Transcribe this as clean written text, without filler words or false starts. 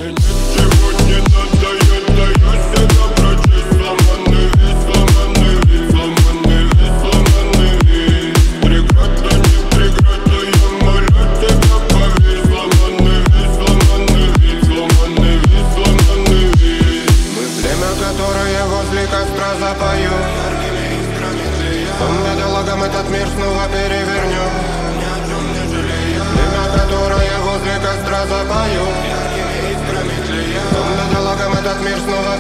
ничего не надо, я даю себя прочесть. Сломанный весь, сломанный весь, сломанный весь, сломанный весь. Преграда, не преграда, я молю тебя, поверь. Сломанный весь, сломанный весь, сломанный весь, сломанный весь. Мы племя, которое возле костра запою. Зомби-дологом этот мир снова перевернем. Племя, которое возле костра запою. Зомби-дологом этот мир снова